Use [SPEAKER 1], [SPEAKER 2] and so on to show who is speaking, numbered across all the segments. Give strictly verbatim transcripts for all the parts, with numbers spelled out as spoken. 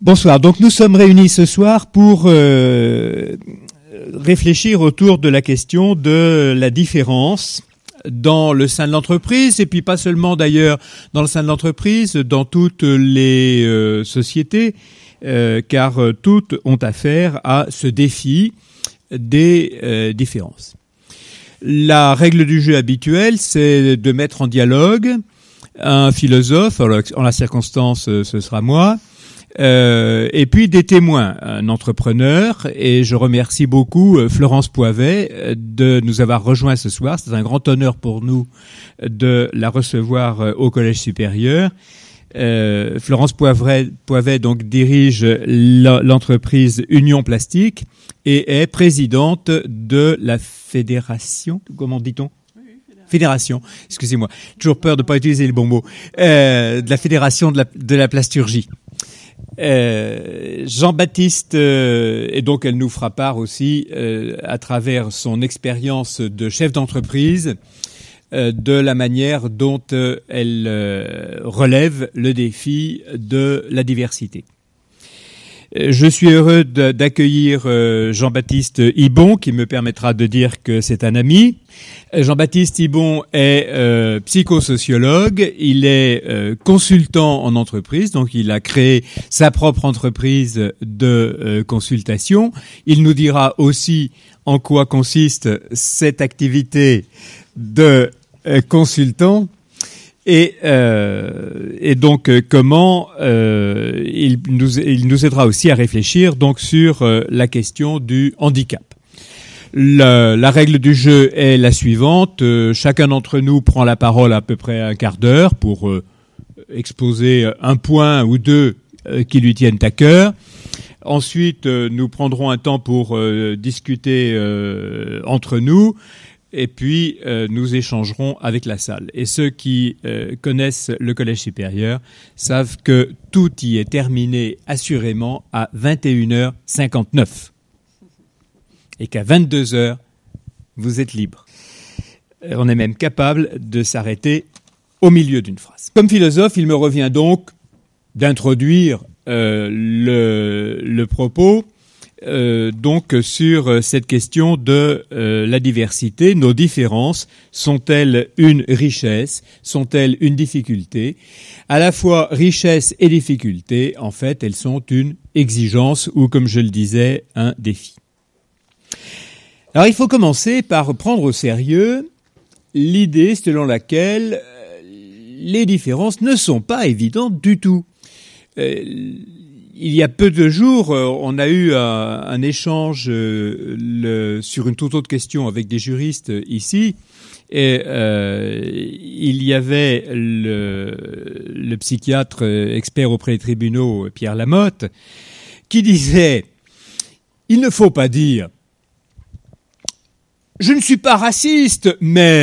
[SPEAKER 1] Bonsoir. Donc nous sommes réunis ce soir pour euh, réfléchir autour de la question de la différence dans le sein de l'entreprise, et puis pas seulement d'ailleurs dans le sein de l'entreprise, dans toutes les euh, sociétés, euh, car euh, toutes ont affaire à ce défi des euh, différences. La règle du jeu habituelle, c'est de mettre en dialogue un philosophe, alors en la circonstance ce sera moi, Euh, et puis des témoins, un entrepreneur, et je remercie beaucoup euh, Florence Poivet euh, de nous avoir rejoints ce soir. C'est un grand honneur pour nous de la recevoir euh, au Collège supérieur. Euh, Florence Poivet, Poivet donc dirige l'entreprise Union Plastique et est présidente de la fédération, comment dit-on ? Fédération, excusez-moi, toujours peur de ne pas utiliser le bon mot, euh, de la fédération de la, de la plasturgie. Euh, Jean-Baptiste, euh, et donc elle nous fera part aussi, euh, à travers son expérience de chef d'entreprise, euh, de la manière dont euh, elle euh, relève le défi de la diversité. Je suis heureux de, d'accueillir euh, Jean-Baptiste Ibon, qui me permettra de dire que c'est un ami. Jean-Baptiste Ibon est euh, psychosociologue, il est euh, consultant en entreprise, donc il a créé sa propre entreprise de euh, consultation. Il nous dira aussi en quoi consiste cette activité de euh, consultant. Et, euh, et donc euh, comment euh, il, nous, il nous aidera aussi à réfléchir donc sur euh, la question du handicap. La, la règle du jeu est la suivante. Euh, chacun d'entre nous prend la parole à peu près un quart d'heure pour euh, exposer un point ou deux euh, qui lui tiennent à cœur. Ensuite, euh, nous prendrons un temps pour euh, discuter euh, entre nous. Et puis, euh, nous échangerons avec la salle. Et ceux qui euh, connaissent le Collège supérieur savent que tout y est terminé assurément à vingt et une heures cinquante-neuf. Et qu'à vingt-deux heures, vous êtes libre. On est même capable de s'arrêter au milieu d'une phrase. Comme philosophe, il me revient donc d'introduire euh, le, le propos Euh, donc sur cette question de euh, la diversité. Nos différences sont-elles une richesse? Sont-elles une difficulté? À la fois richesse et difficulté, en fait, elles sont une exigence ou, comme je le disais, un défi. Alors il faut commencer par prendre au sérieux l'idée selon laquelle les différences ne sont pas évidentes du tout. Euh, Il y a peu de jours, on a eu un, un échange euh, le, sur une toute autre question avec des juristes ici, et euh, il y avait le, le psychiatre expert auprès des tribunaux, Pierre Lamotte, qui disait « Il ne faut pas dire « Je ne suis pas raciste, mais… »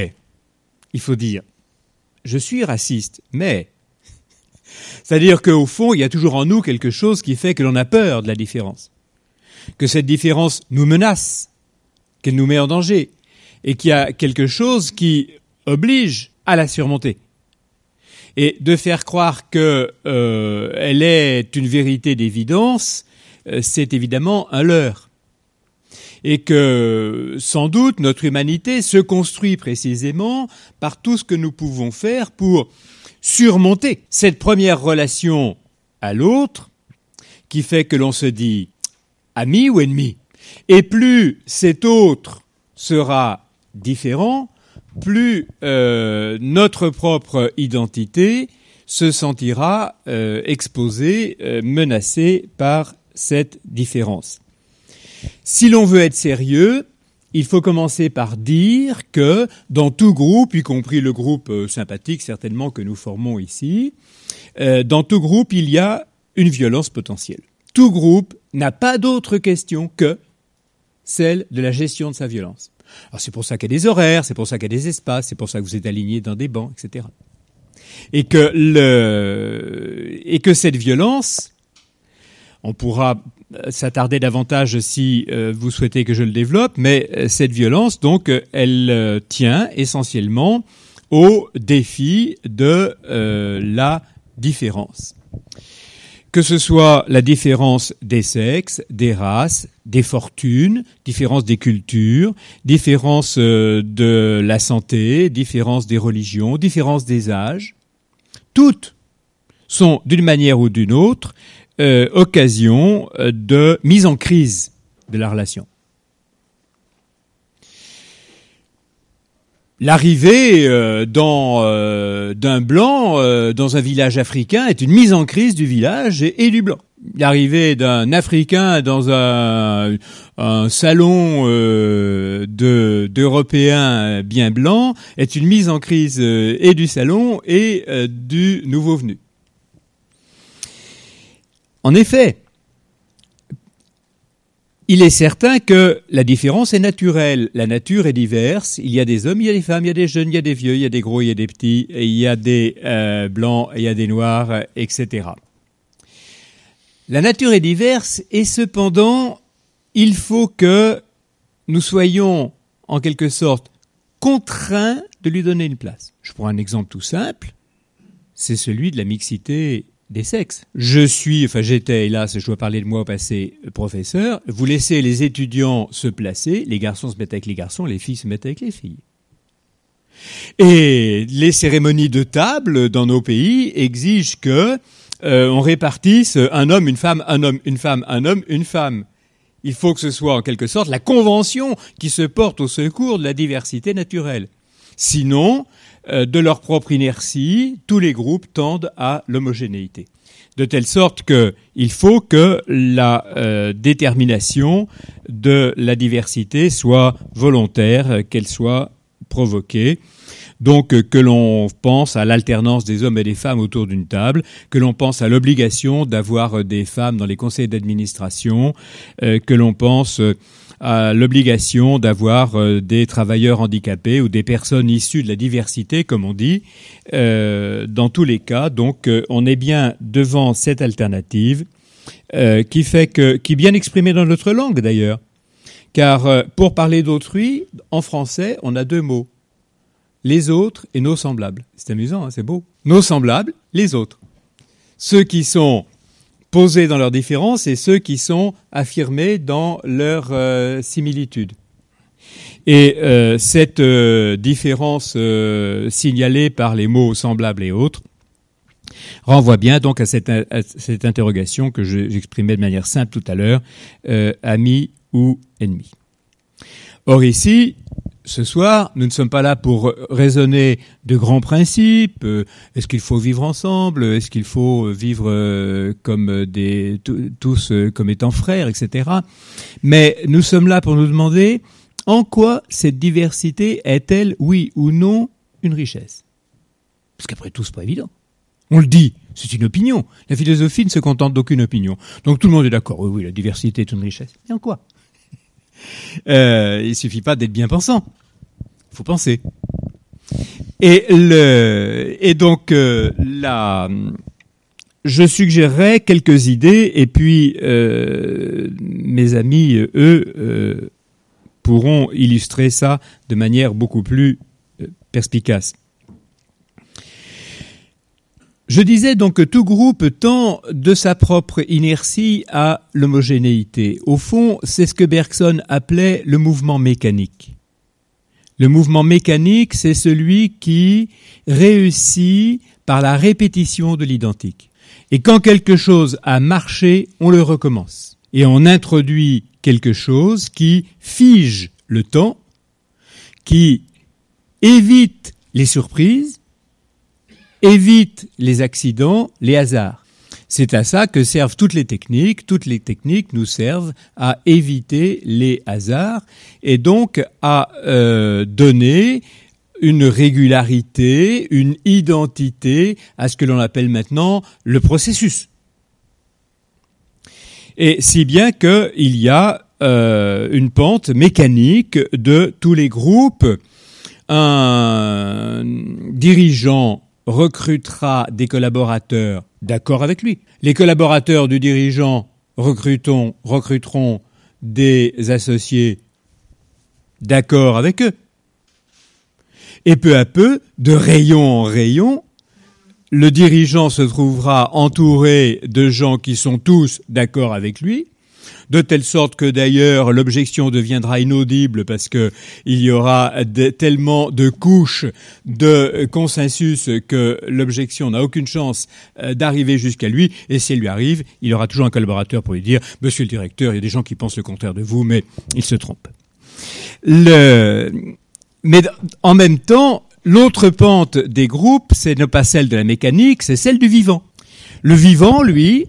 [SPEAKER 1] Il faut dire « Je suis raciste, mais… » C'est-à-dire qu'au fond, il y a toujours en nous quelque chose qui fait que l'on a peur de la différence, que cette différence nous menace, qu'elle nous met en danger, et qu'il y a quelque chose qui oblige à la surmonter. Et de faire croire que euh, elle est une vérité d'évidence, euh, c'est évidemment un leurre. Et que, sans doute, notre humanité se construit précisément par tout ce que nous pouvons faire pour surmonter cette première relation à l'autre qui fait que l'on se dit ami ou ennemi. Et plus cet autre sera différent, plus euh, notre propre identité se sentira euh, exposée, euh, menacée par cette différence. Si l'on veut être sérieux, il faut commencer par dire que dans tout groupe, y compris le groupe euh, sympathique certainement que nous formons ici, euh, dans tout groupe, il y a une violence potentielle. Tout groupe n'a pas d'autre question que celle de la gestion de sa violence. Alors c'est pour ça qu'il y a des horaires, c'est pour ça qu'il y a des espaces, c'est pour ça que vous êtes alignés dans des bancs, et cetera. Et que, le, et que cette violence, on pourra s'attarder davantage si euh, vous souhaitez que je le développe, mais euh, cette violence, donc, euh, elle euh, tient essentiellement au défi de euh, la différence. que ce soit la différence des sexes, des races, des fortunes, différence des cultures, différence de la santé, différence des religions, différence des âges, toutes sont d'une manière ou d'une autre euh, occasion de mise en crise de la relation. L'arrivée euh, dans, euh, d'un blanc euh, dans un village africain est une mise en crise du village et, et du blanc. L'arrivée d'un Africain dans un, un salon euh, de, d'Européens bien blancs est une mise en crise euh, et du salon et euh, du nouveau venu. En effet, il est certain que la différence est naturelle. La nature est diverse. Il y a des hommes, il y a des femmes, il y a des jeunes, il y a des vieux, il y a des gros, il y a des petits, il y a des euh, blancs, il y a des noirs, et cetera. La nature est diverse et cependant, il faut que nous soyons en quelque sorte contraints de lui donner une place. Je prends un exemple tout simple, c'est celui de la mixité des sexes. Je suis, enfin j'étais, hélas, je dois parler de moi au passé, professeur. Vous laissez les étudiants se placer, les garçons se mettent avec les garçons, les filles se mettent avec les filles. Et les cérémonies de table dans nos pays exigent que euh, on répartisse un homme, une femme, un homme, une femme, un homme, une femme. Il faut que ce soit en quelque sorte la convention qui se porte au secours de la diversité naturelle. Sinon, de leur propre inertie, tous les groupes tendent à l'homogénéité. De telle sorte qu'il faut que la euh, détermination de la diversité soit volontaire, qu'elle soit provoquée. Donc que l'on pense à l'alternance des hommes et des femmes autour d'une table, que l'on pense à l'obligation d'avoir des femmes dans les conseils d'administration, euh, que l'on pense à l'obligation d'avoir euh, des travailleurs handicapés ou des personnes issues de la diversité, comme on dit. Euh, dans tous les cas, donc, euh, on est bien devant cette alternative euh, qui fait que, qui est bien exprimée dans notre langue d'ailleurs. Car euh, pour parler d'autrui, en français, on a deux mots. Les autres et nos semblables. C'est amusant, hein, c'est beau. Nos semblables, les autres. Ceux qui sont posés dans leurs différences et ceux qui sont affirmés dans leur euh, similitude. Et euh, cette euh, différence euh, signalée par les mots semblables et autres renvoie bien donc à cette, à cette interrogation que je, j'exprimais de manière simple tout à l'heure, euh, ami ou ennemi. Or ici, ce soir, nous ne sommes pas là pour raisonner de grands principes. Euh, est-ce qu'il faut vivre ensemble? Est-ce qu'il faut vivre euh, comme des tous euh, comme étant frères, et cetera. Mais nous sommes là pour nous demander en quoi cette diversité est-elle, oui ou non, une richesse? Parce qu'après tout, c'est pas évident. On le dit, c'est une opinion. La philosophie ne se contente d'aucune opinion. Donc tout le monde est d'accord. Oui, oui, la diversité est une richesse. Mais en quoi? Euh, il suffit pas d'être bien pensant. Il faut penser. Et le, et donc, euh, là, je suggérerais quelques idées et puis, euh, mes amis, eux, euh, pourront illustrer ça de manière beaucoup plus euh, perspicace. Je disais donc que tout groupe tend de sa propre inertie à l'homogénéité. Au fond, c'est ce que Bergson appelait le mouvement mécanique. Le mouvement mécanique, c'est celui qui réussit par la répétition de l'identique. Et quand quelque chose a marché, on le recommence. Et on introduit quelque chose qui fige le temps, qui évite les surprises, évite les accidents, les hasards. C'est à ça que servent toutes les techniques. Toutes les techniques nous servent à éviter les hasards et donc à euh, donner une régularité, une identité à ce que l'on appelle maintenant le processus. Et si bien qu'il y a euh, une pente mécanique de tous les groupes. Un dirigeant recrutera des collaborateurs d'accord avec lui. Les collaborateurs du dirigeant recrutons, recruteront des associés d'accord avec eux. Et peu à peu, de rayon en rayon, le dirigeant se trouvera entouré de gens qui sont tous d'accord avec lui, de telle sorte que d'ailleurs l'objection deviendra inaudible parce que il y aura de, tellement de couches de consensus que l'objection n'a aucune chance d'arriver jusqu'à lui, et si elle lui arrive, il aura toujours un collaborateur pour lui dire « Monsieur le directeur, il y a des gens qui pensent le contraire de vous, mais ils se trompent ». Le... Mais en même temps, l'autre pente des groupes, ce n'est pas celle de la mécanique, c'est celle du vivant. Le vivant, lui,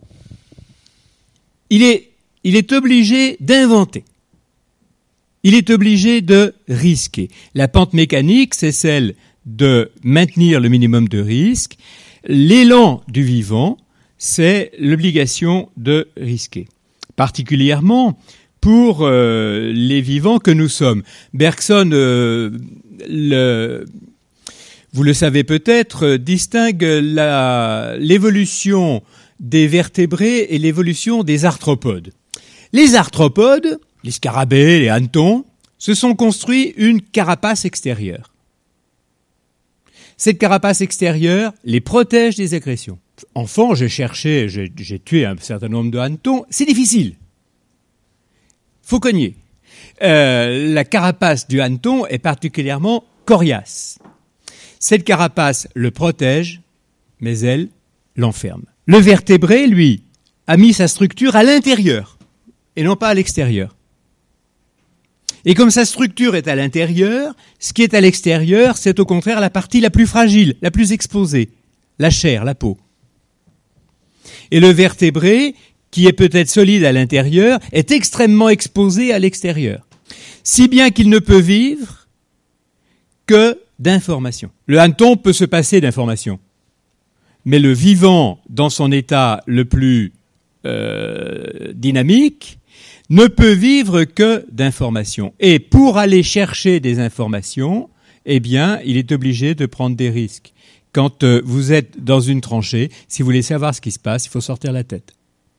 [SPEAKER 1] il est Il est obligé d'inventer. Il est obligé de risquer. La pente mécanique, c'est celle de maintenir le minimum de risque. L'élan du vivant, c'est l'obligation de risquer. Particulièrement pour euh, les vivants que nous sommes. Bergson, euh, le, vous le savez peut-être, distingue la, l'évolution des vertébrés et l'évolution des arthropodes. Les arthropodes, les scarabées, les hannetons, se sont construits une carapace extérieure. Cette carapace extérieure les protège des agressions. Enfant, j'ai cherché, j'ai, j'ai tué un certain nombre de hannetons, c'est difficile. Faut cogner. Euh, la carapace du hanneton est particulièrement coriace. Cette carapace le protège, mais elle l'enferme. Le vertébré, lui, a mis sa structure à l'intérieur et non pas à l'extérieur. Et comme sa structure est à l'intérieur, ce qui est à l'extérieur, c'est au contraire la partie la plus fragile, la plus exposée, la chair, la peau. Et le vertébré, qui est peut-être solide à l'intérieur, est extrêmement exposé à l'extérieur, si bien qu'il ne peut vivre que d'informations. Le hanneton peut se passer d'informations, mais le vivant, dans son état le plus euh, dynamique, ne peut vivre que d'informations. Et pour aller chercher des informations, eh bien, il est obligé de prendre des risques. Quand euh, vous êtes dans une tranchée, si vous voulez savoir ce qui se passe, il faut sortir la tête.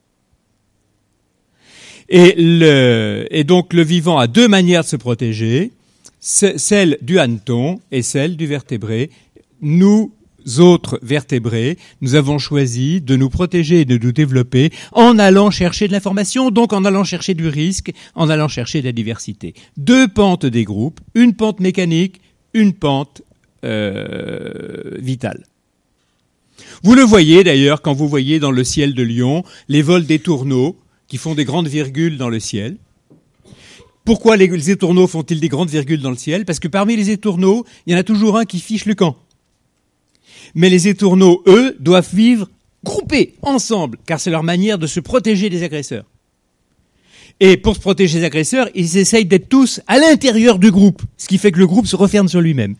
[SPEAKER 1] Et, le, et donc, le vivant a deux manières de se protéger, celle du hanneton et celle du vertébré. Nous autres vertébrés, nous avons choisi de nous protéger et de nous développer en allant chercher de l'information, donc en allant chercher du risque, en allant chercher de la diversité. Deux pentes des groupes, une pente mécanique, une pente euh, vitale. Vous le voyez d'ailleurs quand vous voyez dans le ciel de Lyon les vols des tourneaux qui font des grandes virgules dans le ciel. Pourquoi les, les étourneaux font-ils des grandes virgules dans le ciel ? Parce que parmi les étourneaux, il y en a toujours un qui fiche le camp. Mais les étourneaux, eux, doivent vivre groupés, ensemble, car c'est leur manière de se protéger des agresseurs. Et pour se protéger des agresseurs, ils essayent d'être tous à l'intérieur du groupe, ce qui fait que le groupe se referme sur lui-même.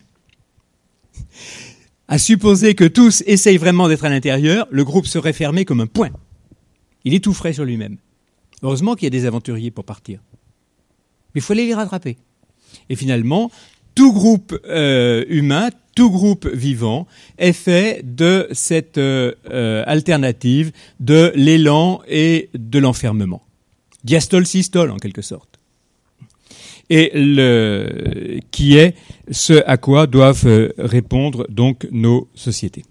[SPEAKER 1] À supposer que tous essayent vraiment d'être à l'intérieur, le groupe serait fermé comme un poing. Il étoufferait sur lui-même. Heureusement qu'il y a des aventuriers pour partir. Mais il faut aller les rattraper. Et finalement, tout groupe euh, humain, tout groupe vivant est fait de cette euh, euh, alternative de l'élan et de l'enfermement. Diastole-systole, en quelque sorte. Et le, qui est ce à quoi doivent répondre donc nos sociétés.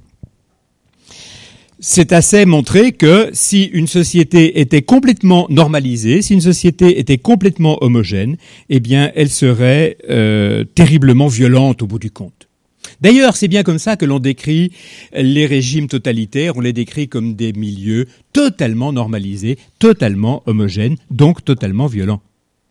[SPEAKER 1] C'est assez montré que si une société était complètement normalisée, si une société était complètement homogène, eh bien, elle serait euh, terriblement violente au bout du compte. D'ailleurs, c'est bien comme ça que l'on décrit les régimes totalitaires, on les décrit comme des milieux totalement normalisés, totalement homogènes, donc totalement violents.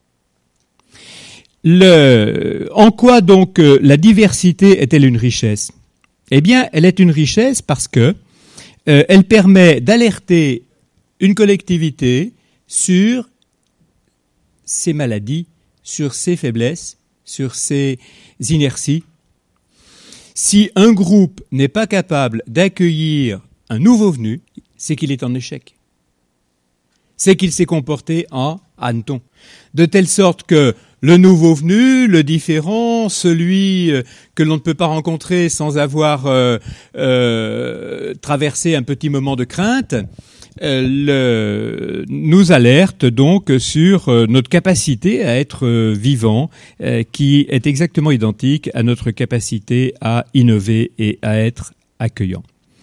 [SPEAKER 1] Le, en quoi donc la diversité est-elle une richesse ? Eh bien, elle est une richesse parce que euh, elle permet d'alerter une collectivité sur ses maladies, sur ses faiblesses, sur ses inerties. Si un groupe n'est pas capable d'accueillir un nouveau venu, c'est qu'il est en échec. C'est qu'il s'est comporté en hanneton. De telle sorte que le nouveau venu, le différent, celui que l'on ne peut pas rencontrer sans avoir euh, euh, traversé un petit moment de crainte, euh, le, nous alerte donc sur euh, notre capacité à être euh, vivant, euh, qui est exactement identique à notre capacité à innover et à être accueillant.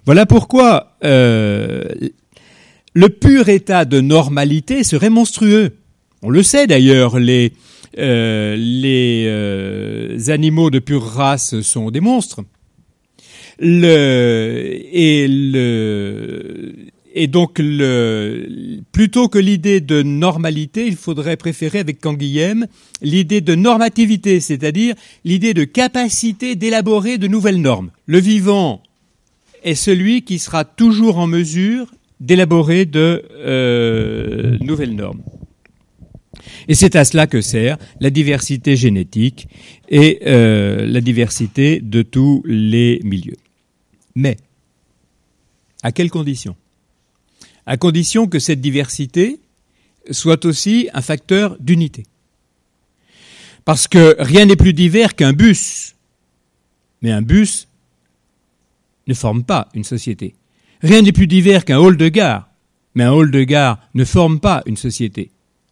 [SPEAKER 1] Voilà pourquoi euh, le pur état de normalité serait monstrueux. On le sait d'ailleurs, les, euh, les euh, animaux de pure race sont des monstres. Le, et, le, et donc, le, plutôt que l'idée de normalité, il faudrait préférer, avec Canguilhem, l'idée de normativité, c'est-à-dire l'idée de capacité d'élaborer de nouvelles normes. Le vivant est celui qui sera toujours en mesure d'élaborer de euh, nouvelles normes. Et c'est à cela que sert la diversité génétique et euh, la diversité de tous les milieux. Mais, à quelles conditions ? À condition que cette diversité soit aussi un facteur d'unité. Parce que rien n'est plus divers qu'un bus. Mais un bus ne forme pas une société. Rien n'est plus divers qu'un hall de gare. Mais un hall de gare ne forme pas une société.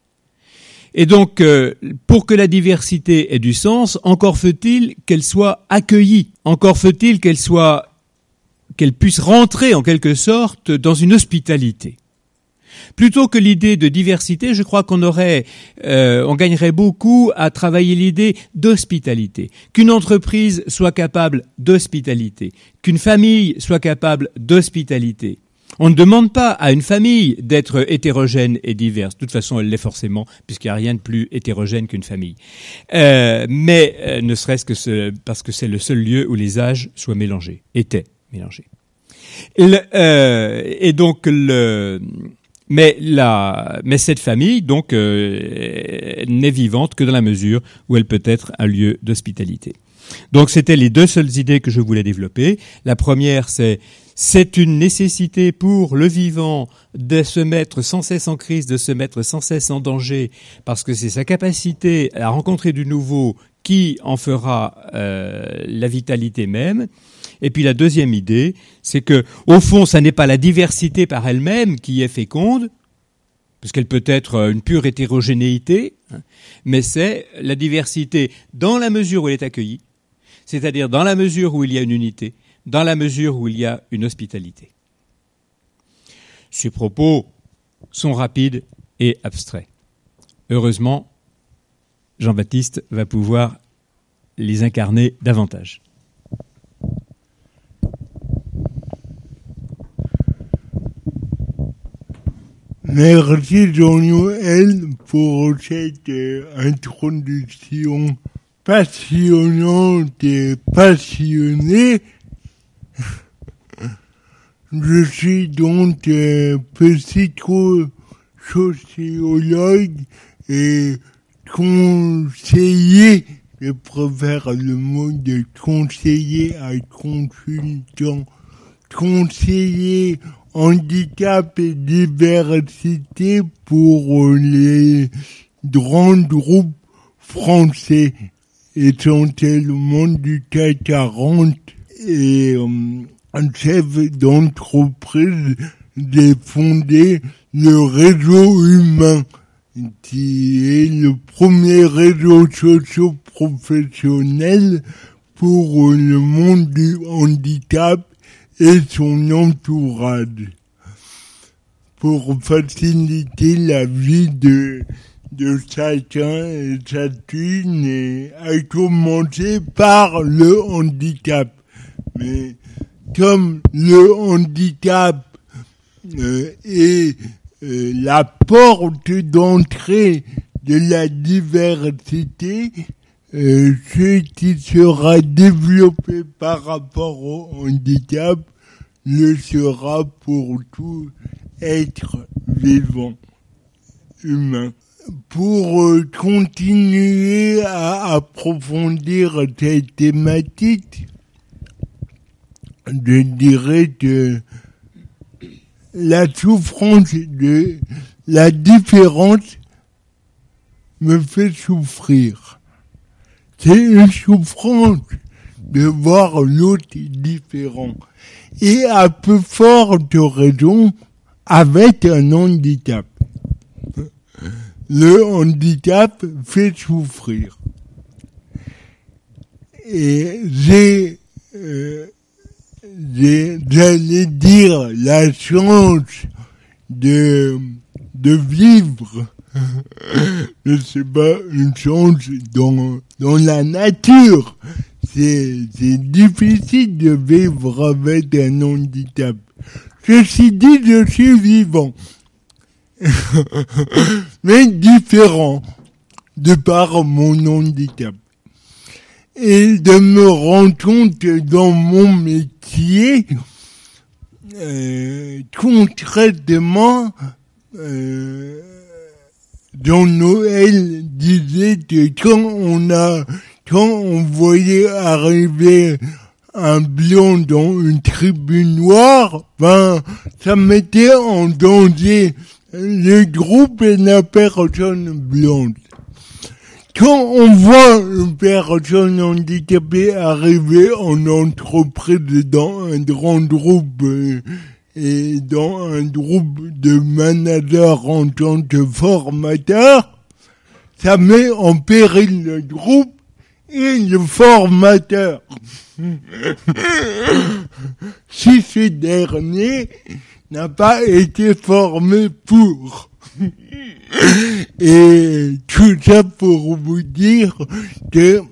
[SPEAKER 1] Et donc, euh, pour que la diversité ait du sens, encore faut-il qu'elle soit accueillie. Encore faut-il qu'elle soit, qu'elle puisse rentrer en quelque sorte dans une hospitalité. Plutôt que l'idée de diversité, je crois qu'on aurait, euh, on gagnerait beaucoup à travailler l'idée d'hospitalité. Qu'une entreprise soit capable d'hospitalité. Qu'une famille soit capable d'hospitalité. On ne demande pas à une famille d'être hétérogène et diverse. De toute façon, elle l'est forcément, puisqu'il n'y a rien de plus hétérogène qu'une famille. Euh, mais euh, ne serait-ce que ce, parce que c'est le seul lieu où les âges soient mélangés, étaient mélangés. Le, euh, et donc, le, mais, la, mais cette famille, donc, euh, n'est vivante que dans la mesure où elle peut être un lieu d'hospitalité. Donc, c'était les deux seules idées que je voulais développer. La première, c'est c'est une nécessité pour le vivant de se mettre sans cesse en crise, de se mettre sans cesse en danger, parce que c'est sa capacité à rencontrer du nouveau qui en fera euh, la vitalité même. Et puis la deuxième idée, c'est que au fond, ça n'est pas la diversité par elle-même qui est féconde, parce qu'elle peut être une pure hétérogénéité, hein, mais c'est la diversité dans la mesure où elle est accueillie, c'est-à-dire dans la mesure où il y a une unité, dans la mesure où il y a une hospitalité. Ces propos sont rapides et abstraits. Heureusement, Jean-Baptiste va pouvoir les incarner davantage.
[SPEAKER 2] Merci Jean-Noël pour cette euh, introduction passionnante et passionnée. Je suis donc euh, psychosociologue et conseiller, je préfère le mot de conseiller à consultant, conseiller handicap et diversité pour les grands groupes français, essentiellement du C A C quarante, et euh, un chef d'entreprise, j'ai fondé le réseau humain, qui est le premier réseau socio-professionnel pour le monde du handicap et son entourage, pour faciliter la vie de, de chacun et chacune, et à commencer par le handicap. Mais comme le handicap euh, est euh, la porte d'entrée de la diversité, euh, ce qui sera développé par rapport au handicap le sera pour tout être vivant, humain. Pour euh, continuer à approfondir cette thématique, je dirais que la souffrance de la différence me fait souffrir. C'est une souffrance de voir l'autre différent. Et à peu forte raison, avec un handicap. Le handicap fait souffrir. Et j'ai... Euh, j'ai, j'allais dire la chance de, de vivre, je sais pas, une chance dans, dans la nature. C'est, c'est difficile de vivre avec un handicap. Ceci dit, je suis vivant. Mais différent de par mon handicap. Et de me rendre compte que dans mon métier, euh, concrètement, euh, Jean Noël disait que quand on a, quand on voyait arriver un blanc dans une tribune noire, ben, ça mettait en danger le groupe et la personne blanche. Quand on voit une personne handicapée arriver en entreprise dans un grand groupe euh, et dans un groupe de managers en tant que formateur, ça met en péril le groupe et le formateur. Si ce dernier n'a pas été formé pour. Et tout ça pour vous dire que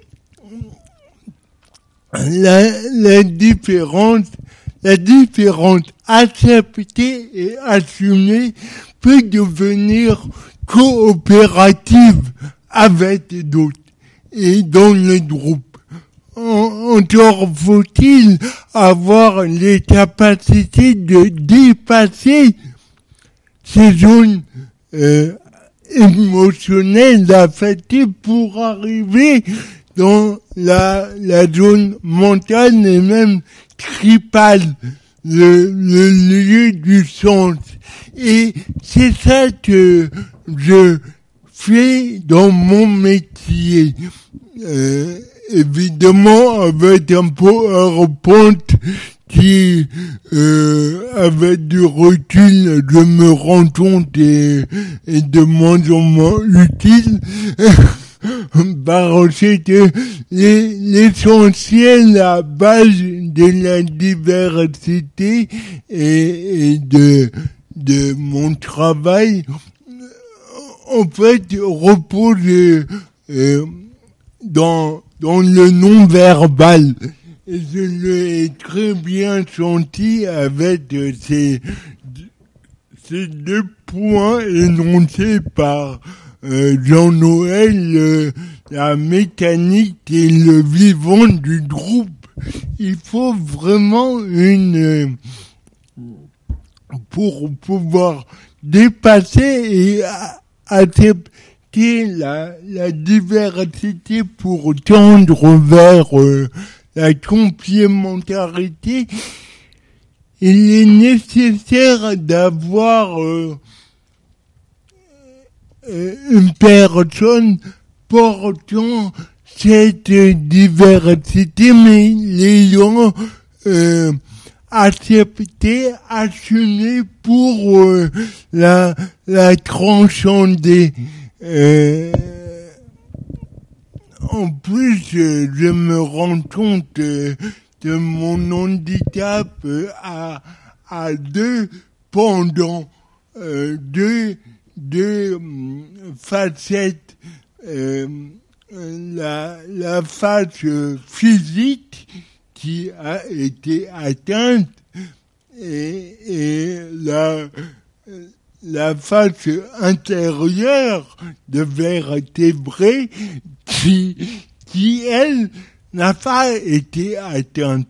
[SPEAKER 2] la, la différence, la différence acceptée et assumée peut devenir coopérative avec d'autres et dans le groupe. Encore faut-il avoir les capacités de dépasser ces zones euh, émotionnelles, affectives pour arriver dans la, la zone mentale et même tripale, le, le lieu du sens. Et c'est ça que je fais dans mon métier. Euh, évidemment, avec un PowerPoint qui, euh, avec du recul, je me rends compte et, et de moins en moins utile, parce que les, l'essentiel, la base de la diversité et, et de, de mon travail, en fait, repose euh, dans, dans le non-verbal. Et je l'ai très bien senti avec ces, ces deux points énoncés par euh, Jean Noël, euh, la mécanique et le vivant du groupe. Il faut vraiment une... Euh, pour pouvoir dépasser et accepter la, la diversité pour tendre vers... Euh, la complémentarité, il est nécessaire d'avoir euh, une personne portant cette diversité, mais l'ayant euh, accepté, assumé pour euh, la, la transcender. Euh, En plus, euh, je me rends compte euh, de mon handicap euh, à, à deux pendant euh, deux, deux euh, facettes. Euh, la, la face euh, physique qui a été atteinte et, et la, la face intérieure de vertébrés qui, qui, elle, n'a pas été atteinte.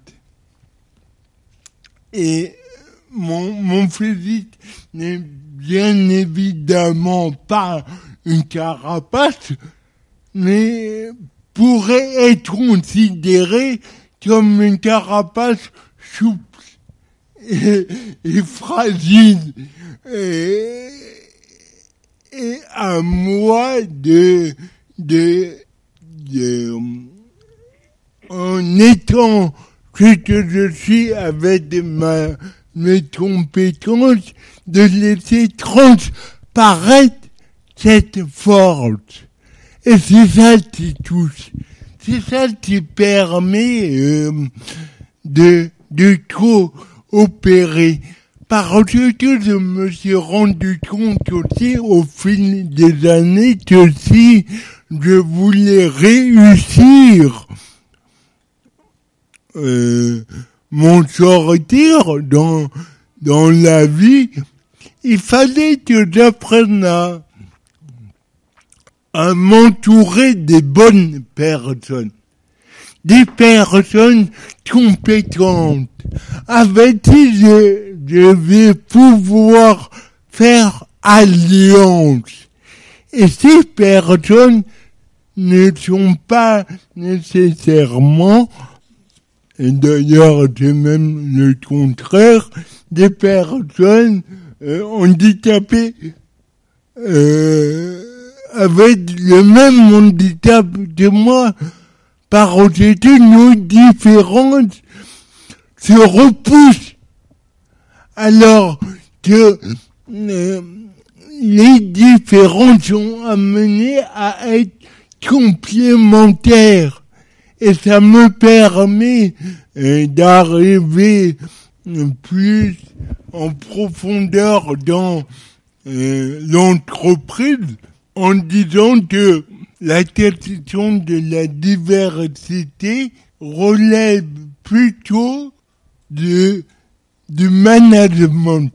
[SPEAKER 2] Et mon, mon physique n'est bien évidemment pas une carapace, mais pourrait être considéré comme une carapace souple et, et fragile. Et, et à moi de, de, de, en étant ce que je suis avec ma, mes compétences, de laisser transparaître cette force. Et c'est ça qui touche. C'est ça qui permet euh, de de trop opérer. Parce que je me suis rendu compte aussi au fil des années que si je voulais réussir euh, m'en sortir dans, dans la vie, il fallait que j'apprenne à, à m'entourer des bonnes personnes. Des personnes compétentes, avec qui je, je vais pouvoir faire alliance. Et ces personnes ne sont pas nécessairement, et d'ailleurs c'est même le contraire, des personnes euh, handicapées euh, avec le même handicap que moi. Parce que nos différences se repoussent. Alors que euh, les différences sont amenées à être complémentaires. Et ça me permet euh, d'arriver plus en profondeur dans euh, l'entreprise en disant que la question de la diversité relève plutôt de, du management,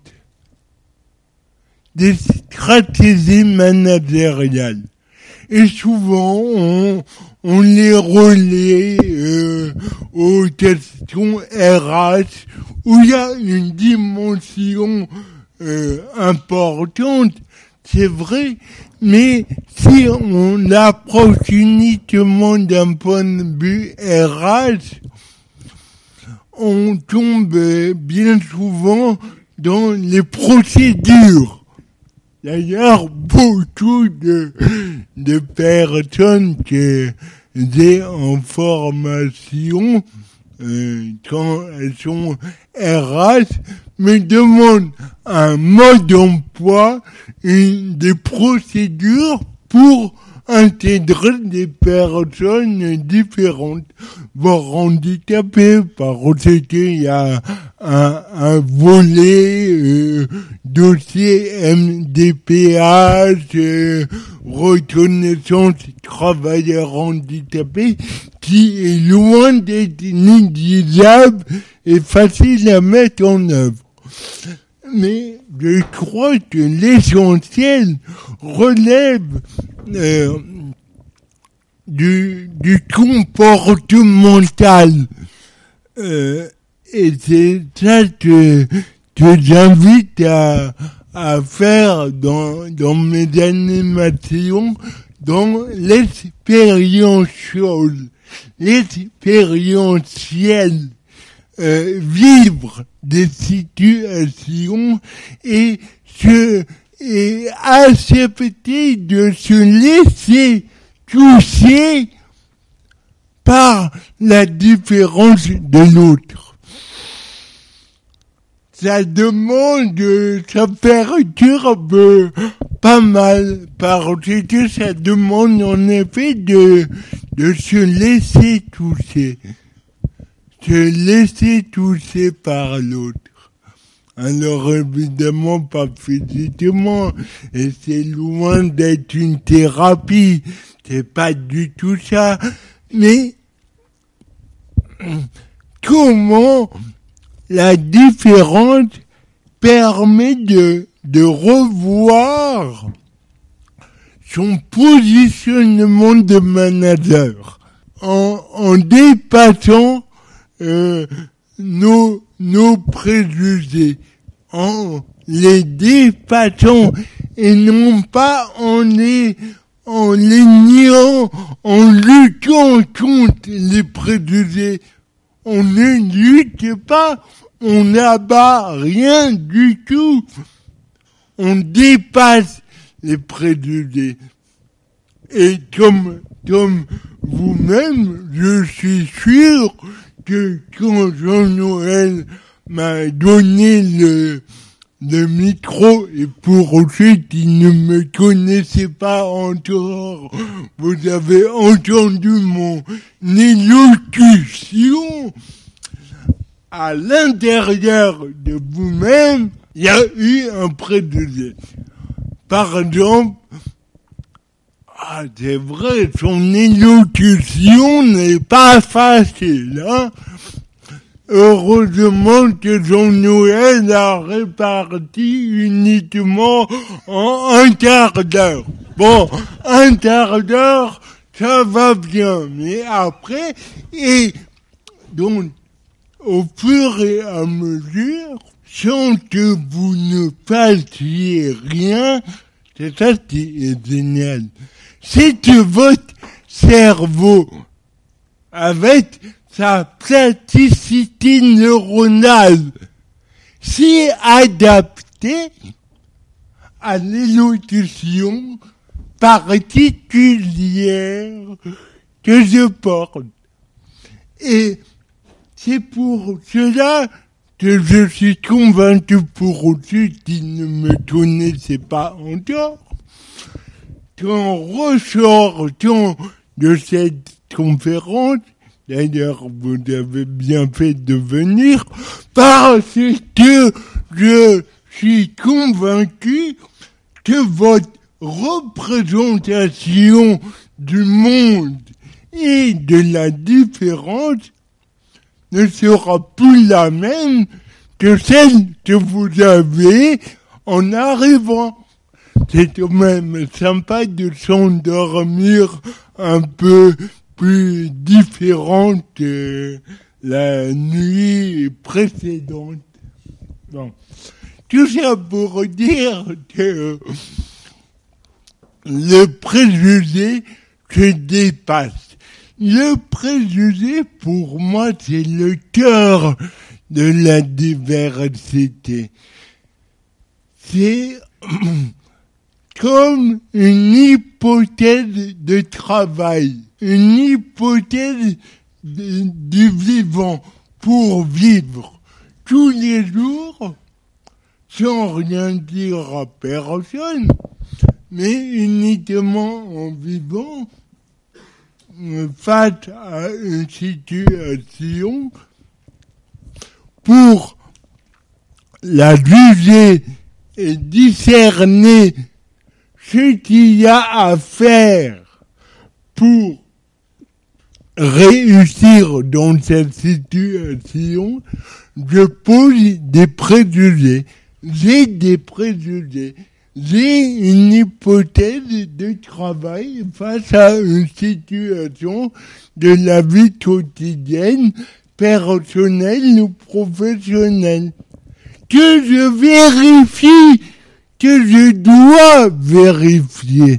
[SPEAKER 2] des stratégies managériales. Et souvent, on, on les relaie euh, aux questions R H, où il y a une dimension euh, importante, c'est vrai, mais si on approche uniquement d'un point de vue R H, on tombe bien souvent dans les procédures. D'ailleurs, beaucoup de, de personnes que j'ai en formation, euh, quand elles sont R H, me demandent un mode d'emploi, une, des procédures pour intégrer des personnes différentes, voire handicapées, parce qu'il y a un, un volet euh, dossier M D P H, euh, reconnaissance travailleurs handicapés, qui est loin d'être négligeable et facile à mettre en œuvre. Mais je crois que l'essentiel relève euh, du, du comportemental. Euh, et c'est ça que, que j'invite à, à faire dans, dans mes animations, dans l'expérientiel, l'expérientiel. Euh, vivre des situations et se et accepter de se laisser toucher par la différence de l'autre. Ça demande, ça perturbe pas mal, parce que ça demande en effet de, de se laisser toucher. Se laisser toucher par l'autre. Alors évidemment pas physiquement, et c'est loin d'être une thérapie, c'est pas du tout ça, mais comment la différence permet de, de revoir son positionnement de manager en, en dépassant Euh, nos, nos préjugés, en les dépassant et non pas en les, en les niant, en luttant contre les préjugés. On ne lutte pas, on n'abat rien du tout. On dépasse les préjugés. Et comme, comme vous-même, je suis sûr que quand Jean-Noël m'a donné le, le micro, et pour ceux qui ne me connaissaient pas encore, vous avez entendu mon élocution, à l'intérieur de vous-même, il y a eu un préjugé. Par exemple, ah, c'est vrai, son élocution n'est pas facile, hein. Heureusement que Jean-Noël a réparti uniquement en un quart d'heure. Bon, un quart d'heure, ça va bien, mais après, et donc, au fur et à mesure, sans que vous ne fassiez rien, c'est ça qui est génial. C'est que votre cerveau, avec sa plasticité neuronale, s'est adapté à l'élocution particulière que je porte. Et c'est pour cela que je suis convaincu, pour ceux qui ne me connaissaient pas encore, qu'en ressortant de cette conférence, d'ailleurs vous avez bien fait de venir, parce que je suis convaincu que votre représentation du monde et de la différence ne sera plus la même que celle que vous avez en arrivant. C'est quand même sympa de s'endormir un peu plus différent que la nuit précédente. Bon. Tout ça pour dire que le préjugé se dépasse. Le préjugé, pour moi, c'est le cœur de la diversité. C'est comme une hypothèse de travail, une hypothèse de, du vivant pour vivre tous les jours, sans rien dire à personne, mais uniquement en vivant face à une situation pour la juger et discerner ce qu'il y a à faire pour réussir dans cette situation. Je pose des préjugés, j'ai des préjugés. J'ai une hypothèse de travail face à une situation de la vie quotidienne, personnelle ou professionnelle, que je vérifie, que je dois vérifier.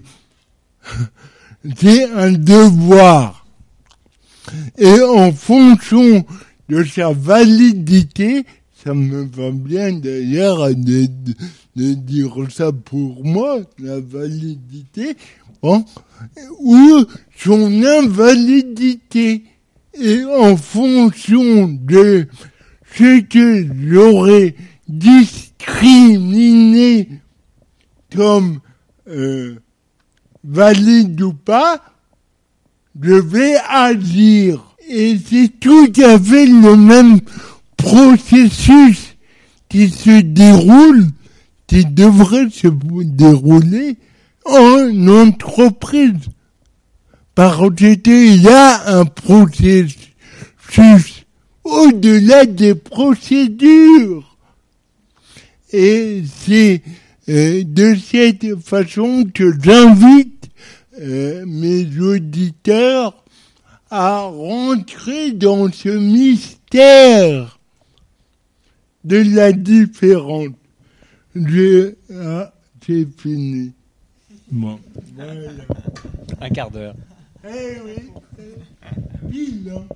[SPEAKER 2] C'est un devoir. Et en fonction de sa validité, ça me va bien d'ailleurs de, de, de dire ça pour moi, la validité, bon, ou son invalidité. Et en fonction de ce que j'aurais discriminé comme euh, valide ou pas, je vais agir. Et c'est tout à fait le même processus qui se déroule, qui devrait se dérouler en entreprise. Parce qu'il y a un processus au-delà des procédures. Et c'est euh, de cette façon que j'invite euh, mes auditeurs à rentrer dans ce mystère de la différence. Je, ah, c'est fini. Bon. Voilà.
[SPEAKER 1] Un quart d'heure.
[SPEAKER 2] Eh oui. Pile, hein.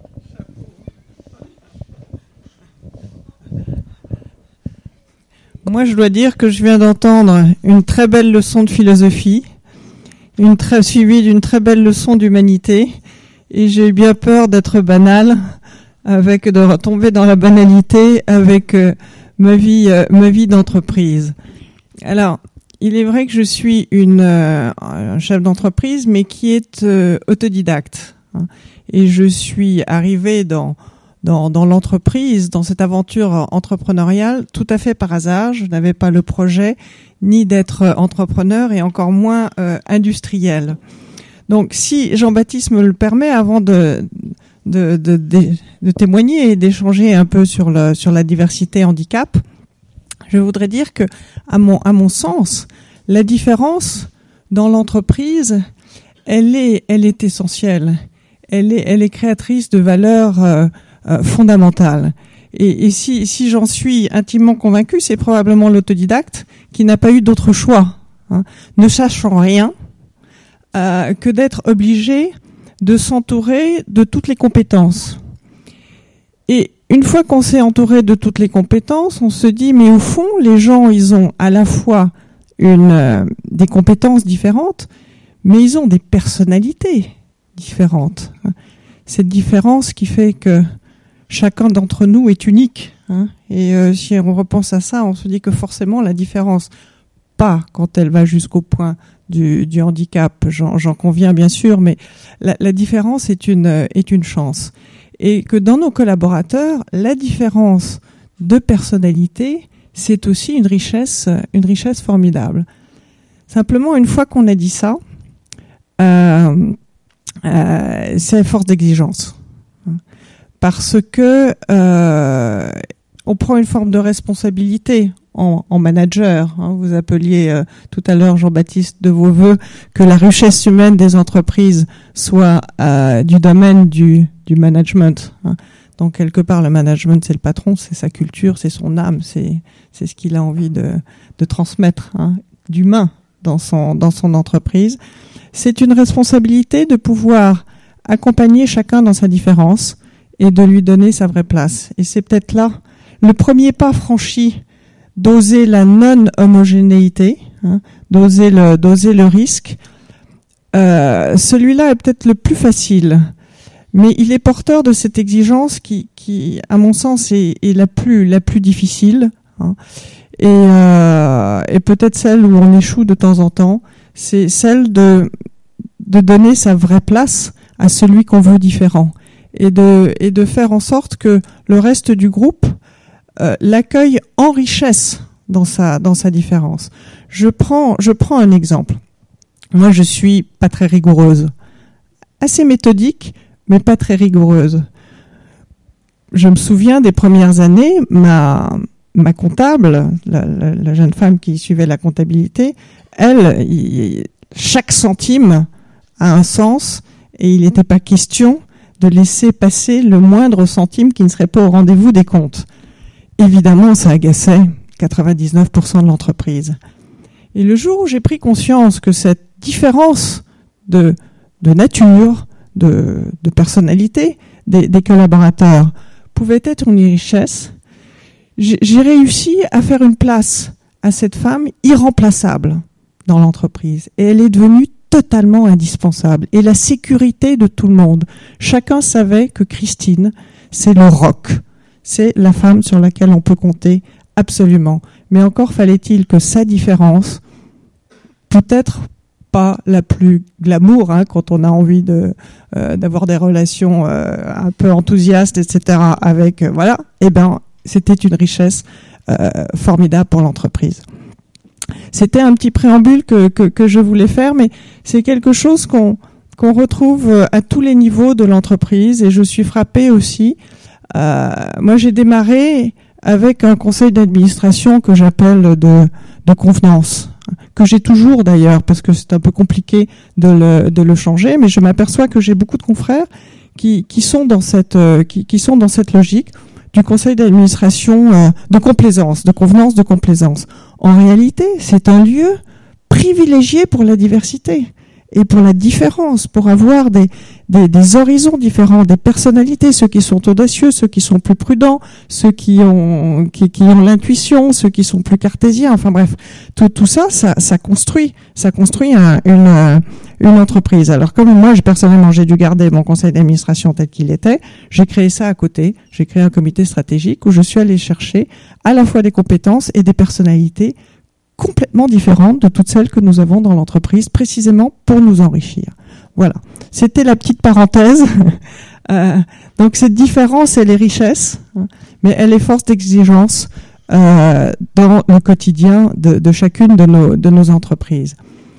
[SPEAKER 3] Moi, je dois dire que je viens d'entendre une très belle leçon de philosophie, une très, suivie d'une très belle leçon d'humanité, et j'ai eu bien peur d'être banale, avec de tomber dans la banalité avec euh, ma vie, euh, ma vie d'entreprise. Alors, il est vrai que je suis une euh, un chef d'entreprise, mais qui est euh, autodidacte, hein, et je suis arrivée dans dans, dans l'entreprise, dans cette aventure entrepreneuriale, tout à fait par hasard. Je n'avais pas le projet ni d'être entrepreneur et encore moins euh, industriel. Donc, si Jean-Baptiste me le permet, avant de, de, de, de, de témoigner et d'échanger un peu sur, le, sur la diversité handicap, je voudrais dire que, à mon, à mon sens, la différence dans l'entreprise, elle est, elle est essentielle. Elle est, elle est créatrice de valeurs euh, euh, fondamentales. Et, et si, si j'en suis intimement convaincu, c'est probablement l'autodidacte qui n'a pas eu d'autre choix, hein, ne sachant rien, euh, que d'être obligé de s'entourer de toutes les compétences. Et une fois qu'on s'est entouré de toutes les compétences, on se dit, mais au fond, les gens, ils ont à la fois une, euh, des compétences différentes, mais ils ont des personnalités différentes. Cette différence qui fait que chacun d'entre nous est unique. Hein, et euh, si on repense à ça, on se dit que forcément la différence, pas quand elle va jusqu'au point du, du handicap, j'en, j'en conviens bien sûr, mais la, la différence est une, est une chance. Et que dans nos collaborateurs, la différence de personnalité, c'est aussi une richesse, une richesse formidable. Simplement, une fois qu'on a dit ça, euh, euh, c'est à force d'exigence. Parce que euh, on prend une forme de responsabilité en, en manager. Hein. Vous appeliez euh, tout à l'heure, Jean-Baptiste, de vos voeux que la richesse humaine des entreprises soit euh, du domaine du, du management. Hein. Donc quelque part, le management, c'est le patron, c'est sa culture, c'est son âme, c'est c'est ce qu'il a envie de, de transmettre, hein, d'humain dans son dans son entreprise. C'est une responsabilité de pouvoir accompagner chacun dans sa différence et de lui donner sa vraie place. Et c'est peut-être là le premier pas franchi d'oser la non-homogénéité, hein, d'oser le d'oser le risque. Euh, celui-là est peut-être le plus facile. Mais il est porteur de cette exigence qui, qui à mon sens, est, est la plus, la plus difficile, hein. Et, euh, et peut-être celle où on échoue de temps en temps, c'est celle de, de donner sa vraie place à celui qu'on veut différent, et de, et de faire en sorte que le reste du groupe euh, l'accueille en richesse dans sa, dans sa différence. Je prends, je prends un exemple. Moi, je suis pas très rigoureuse, assez méthodique, mais pas très rigoureuse. Je me souviens des premières années, ma, ma comptable, la, la, la jeune femme qui suivait la comptabilité, elle, il, chaque centime a un sens et il n'était pas question de laisser passer le moindre centime qui ne serait pas au rendez-vous des comptes. Évidemment, ça agaçait quatre-vingt-dix-neuf pour cent de l'entreprise. Et le jour où j'ai pris conscience que cette différence de, de nature, De, de personnalité des, des collaborateurs pouvait être une richesse, j'ai, j'ai réussi à faire une place à cette femme irremplaçable dans l'entreprise. Et elle est devenue totalement indispensable. Et la sécurité de tout le monde. Chacun savait que Christine, c'est le roc. C'est la femme sur laquelle on peut compter absolument. Mais encore fallait-il que sa différence, peut-être pas la plus glamour, hein, quand on a envie de euh, d'avoir des relations euh, un peu enthousiastes, et cetera. Avec euh, voilà, eh ben c'était une richesse euh, formidable pour l'entreprise. C'était un petit préambule que que, que je voulais faire, mais c'est quelque chose qu'on qu'on retrouve à tous les niveaux de l'entreprise, et je suis frappée aussi. Euh, moi, j'ai démarré avec un conseil d'administration que j'appelle de de convenance, que j'ai toujours d'ailleurs, parce que c'est un peu compliqué de le, de le changer, mais je m'aperçois que j'ai beaucoup de confrères qui, qui sont dans cette, euh, qui, qui sont dans cette logique du conseil d'administration euh, de complaisance, de convenance, de complaisance. En réalité, c'est un lieu privilégié pour la diversité et pour la différence, pour avoir des, des, des horizons différents, des personnalités, ceux qui sont audacieux, ceux qui sont plus prudents, ceux qui ont qui, qui ont l'intuition, ceux qui sont plus cartésiens. Enfin bref, tout, tout ça, ça, ça construit, ça construit un, une une entreprise. Alors comme moi, j'ai, personnellement, j'ai dû garder mon conseil d'administration tel qu'il était, j'ai créé ça à côté. J'ai créé un comité stratégique où je suis allée chercher à la fois des compétences et des personnalités complètement différentes de toutes celles que nous avons dans l'entreprise, précisément pour nous enrichir. Voilà. C'était la petite parenthèse Euh, donc cette différence, elle est richesse, hein, mais elle est force d'exigence euh, dans le quotidien de, de chacune de nos, de nos entreprises.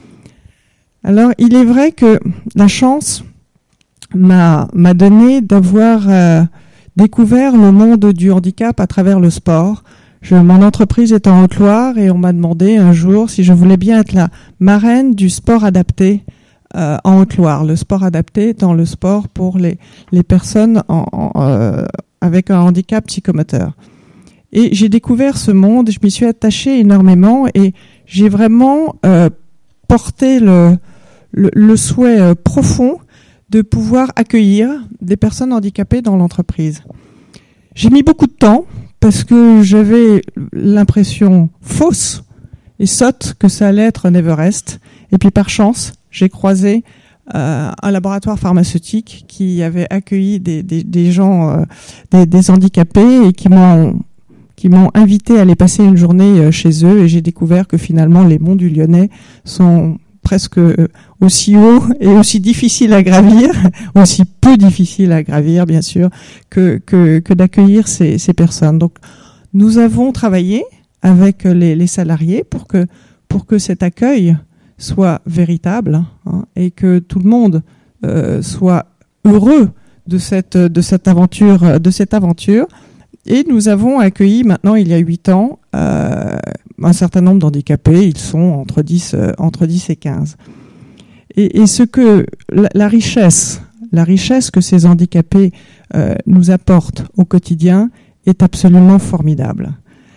[SPEAKER 3] Alors, il est vrai que la chance m'a, m'a donné d'avoir euh, découvert le monde du handicap à travers le sport. Je, mon entreprise est en Haute-Loire et on m'a demandé un jour si je voulais bien être la marraine du sport adapté euh, en Haute-Loire. Le sport adapté étant le sport pour les, les personnes en, en, euh, avec un handicap psychomoteur. Et j'ai découvert ce monde, je m'y suis attachée énormément et j'ai vraiment euh, porté le, le, le souhait euh, profond de pouvoir accueillir des personnes handicapées dans l'entreprise. J'ai mis beaucoup de temps parce que j'avais l'impression fausse et sotte que ça allait être un Everest. Et puis par chance, j'ai croisé euh, un laboratoire pharmaceutique qui avait accueilli des, des, des gens, euh, des, des handicapés et qui m'ont qui m'ont invité à aller passer une journée chez eux. Et j'ai découvert que finalement les monts du Lyonnais sont presque aussi haut et aussi difficile à gravir, aussi peu difficile à gravir, bien sûr, que, que, que d'accueillir ces, ces personnes. Donc, nous avons travaillé avec les, les salariés pour que, pour que cet accueil soit véritable, hein, et que tout le monde euh, soit heureux de cette, de cette aventure, de cette aventure. Et nous avons accueilli maintenant, il y a huit ans, euh, un certain nombre d'handicapés. Ils sont entre dix, euh, entre dix et quinze. Et, et ce que la, la richesse, la richesse que ces handicapés euh, nous apportent au quotidien est absolument formidable.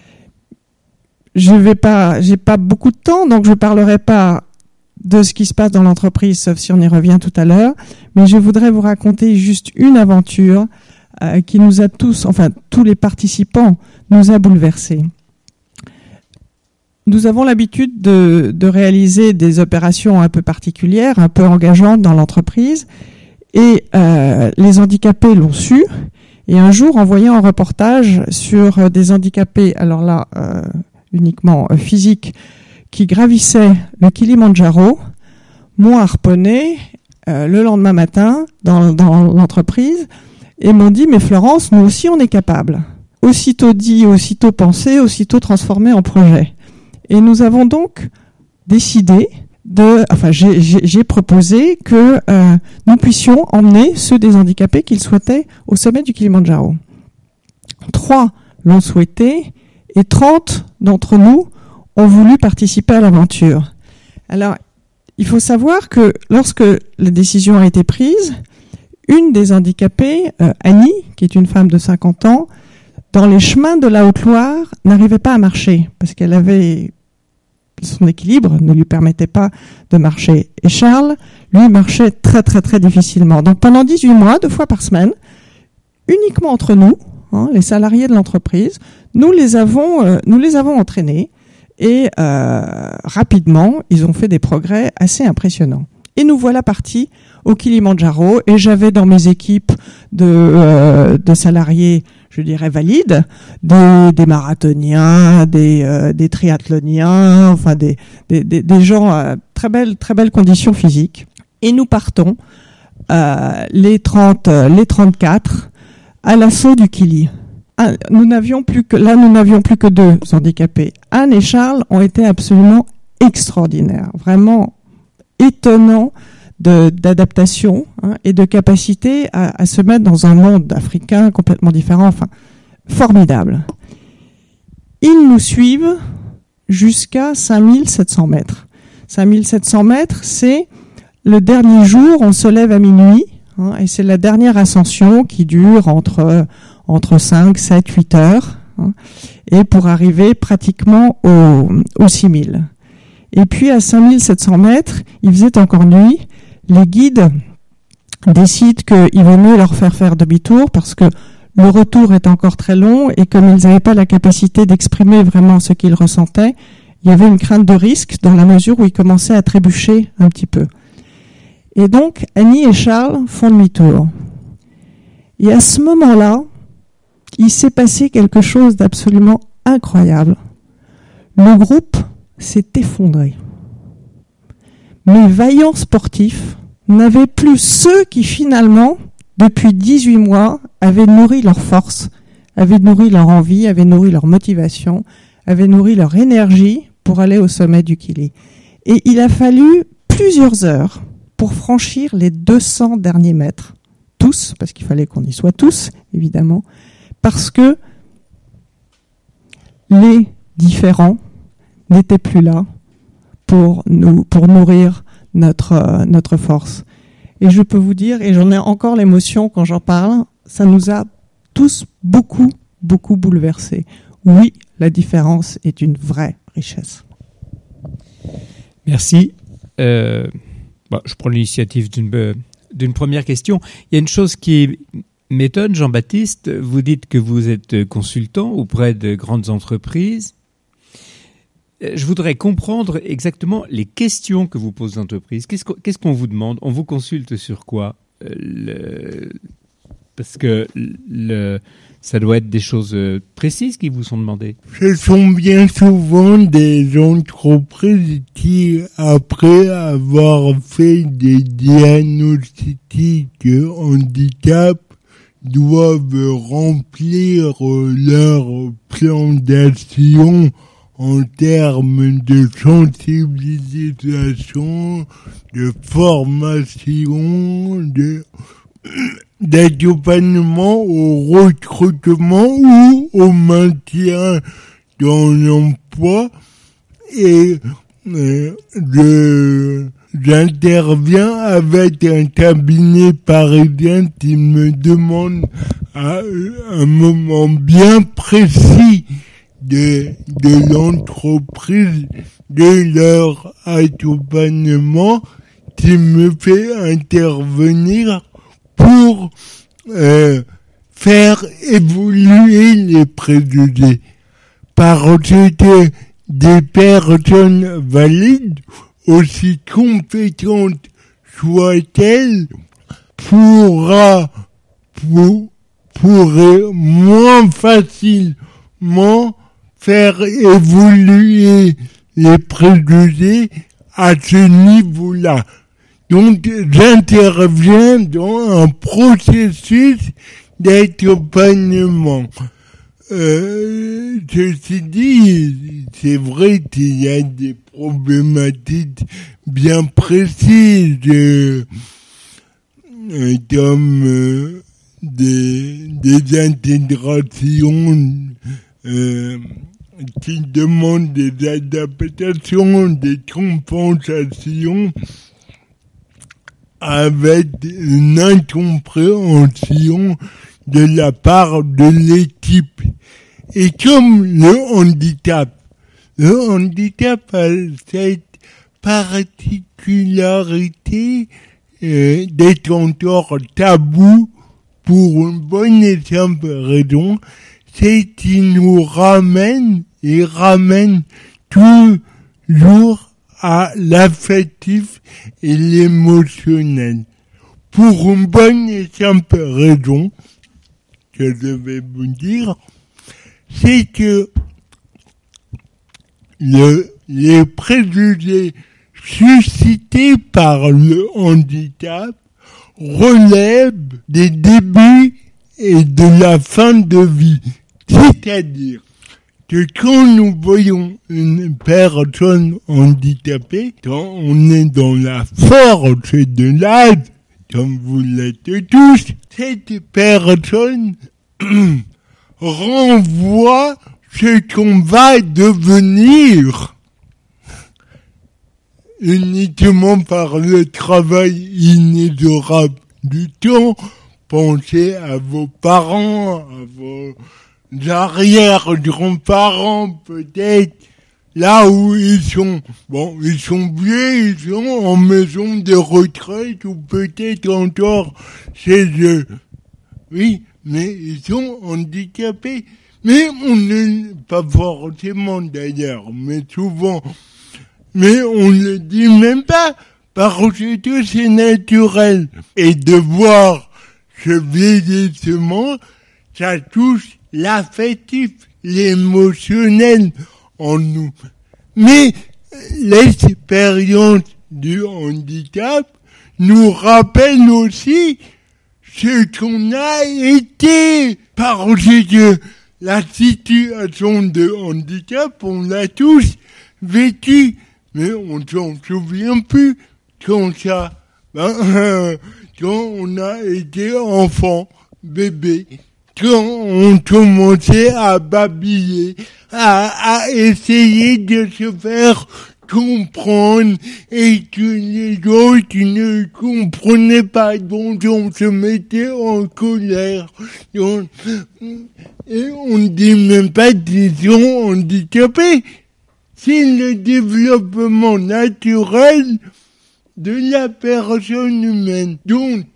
[SPEAKER 3] Je vais pas, j'ai pas beaucoup de temps, donc je parlerai pas de ce qui se passe dans l'entreprise, sauf si on y revient tout à l'heure. Mais je voudrais vous raconter juste une aventure euh, qui nous a tous, enfin tous les participants, nous a bouleversés. Nous avons l'habitude de, de réaliser des opérations un peu particulières, un peu engageantes dans l'entreprise, et euh, les handicapés l'ont su. Et un jour, en voyant un reportage sur des handicapés, alors là, euh, uniquement euh, physiques, qui gravissaient le Kilimandjaro, m'ont harponné euh, le lendemain matin dans, dans l'entreprise et m'ont dit « Mais Florence, nous aussi, on est capable. » Aussitôt dit, aussitôt pensé, aussitôt transformé en projet. Et nous avons donc décidé de, enfin, j'ai, j'ai, j'ai proposé que euh, nous puissions emmener ceux des handicapés qu'ils souhaitaient au sommet du Kilimandjaro. Trois l'ont souhaité et trente d'entre nous ont voulu participer à l'aventure. Alors, il faut savoir que lorsque la décision a été prise, une des handicapées, euh, Annie, qui est une femme de cinquante ans, dans les chemins de la Haute-Loire, n'arrivait pas à marcher parce qu'elle avait son équilibre ne lui permettait pas de marcher. Et Charles, lui, marchait très très très difficilement. Donc pendant dix-huit mois, deux fois par semaine, uniquement entre nous, hein, les salariés de l'entreprise, nous les avons, euh, nous les avons entraînés et euh, rapidement, ils ont fait des progrès assez impressionnants. Et nous voilà partis au Kilimandjaro et j'avais dans mes équipes de, euh, de salariés, je dirais valides, des, des marathoniens, des, euh, des triathloniens, enfin des, des, des, des gens à très belles, très belles conditions physiques. Et nous partons euh, les trente, les trente-quatre à l'assaut du Kili. Un, nous n'avions plus que là, nous n'avions plus que deux handicapés. Anne et Charles ont été absolument extraordinaires, vraiment étonnants de, d'adaptation, hein, et de capacité à, à se mettre dans un monde africain complètement différent, enfin, formidable. Ils nous suivent jusqu'à cinq mille sept cents mètres. cinq mille sept cents mètres, c'est le dernier jour, on se lève à minuit, hein, et c'est la dernière ascension qui dure entre, entre cinq, sept, huit heures, hein, et pour arriver pratiquement au, aux six mille. Et puis à cinq mille sept cents mètres, il faisait encore nuit. Les guides décident qu'il vaut mieux leur faire faire demi-tour parce que le retour est encore très long et comme ils n'avaient pas la capacité d'exprimer vraiment ce qu'ils ressentaient, il y avait une crainte de risque dans la mesure où ils commençaient à trébucher un petit peu. Et donc, Annie et Charles font demi-tour. Et à ce moment-là, il s'est passé quelque chose d'absolument incroyable. Le groupe s'est effondré. Mes vaillants sportifs n'avaient plus ceux qui finalement depuis dix-huit mois, avaient nourri leur force, avaient nourri leur envie, avaient nourri leur motivation, avaient nourri leur énergie pour aller au sommet du Kili. Et il a fallu plusieurs heures pour franchir les deux cents derniers mètres. Tous, parce qu'il fallait qu'on y soit tous, évidemment, parce que les différents n'étaient plus là pour nous, pour nourrir notre, euh, notre force. Et je peux vous dire, et j'en ai encore l'émotion quand j'en parle, ça nous a tous beaucoup, beaucoup bouleversés. Oui, la différence est une vraie richesse.
[SPEAKER 1] Merci. Euh, bon, je prends l'initiative d'une, d'une première question. Il y a une chose qui m'étonne, Jean-Baptiste. Vous dites que vous êtes consultant auprès de grandes entreprises. Je voudrais comprendre exactement les questions que vous posez aux entreprises. Qu'est-ce qu'on, qu'est-ce qu'on vous demande ? On vous consulte sur quoi ? euh, le, Parce que le, ça doit être des choses précises qui vous sont demandées.
[SPEAKER 2] Ce sont bien souvent des entreprises qui, après avoir fait des diagnostics de handicap, doivent remplir leur plan d'action en termes de sensibilisation, de formation, de d'accompagnement au recrutement ou au maintien dans l'emploi. Et euh, je, j'interviens avec un cabinet parisien qui me demande à un moment bien précis de, de l'entreprise, de leur accompagnement, qui me fait intervenir pour euh, faire évoluer les préjugés. Parce que des personnes valides, aussi compétentes soient-elles, pourra, pour, pourrait moins facilement faire évoluer les préjugés à ce niveau-là. Donc, j'interviens dans un processus d'accompagnement. Euh, ceci dit, c'est vrai qu'il y a des problématiques bien précises, euh, comme euh, des, des intégrations euh, qui demandent des adaptations, des compensations, avec une incompréhension de la part de l'équipe. Et comme le handicap, le handicap a cette particularité euh, d'être encore tabou pour une bonne et simple raison, c'est qu'il nous ramène et ramène toujours à l'affectif et l'émotionnel. Pour une bonne et simple raison, que je vais vous dire, c'est que le, les préjugés suscités par le handicap relèvent des débuts et de la fin de vie. C'est-à-dire que quand nous voyons une personne handicapée, quand on est dans la force de l'âge, comme vous l'êtes tous, cette personne renvoie ce qu'on va devenir uniquement par le travail inexorable du temps. Pensez à vos parents, à vos arrière-grands-parents peut-être, là où ils sont, bon, ils sont vieux, ils sont en maison de retraite ou peut-être encore chez eux. Oui, mais ils sont handicapés. Mais on ne, pas forcément d'ailleurs, mais souvent, mais on ne le dit même pas, parce que c'est naturel. Et de voir ce vieillissement, ça touche l'affectif, l'émotionnel en nous. Mais l'expérience du handicap nous rappelle aussi ce qu'on a été, parce que la situation de handicap, on l'a tous vécu, mais on s'en souvient plus quand ça, ben, quand on a été enfant, bébé, quand on commençait à babiller, à, à essayer de se faire comprendre et que les autres ne comprenaient pas, donc on se mettait en colère. Donc, et on ne dit même pas qu'ils sont handicapés. C'est le développement naturel de la personne humaine. Donc,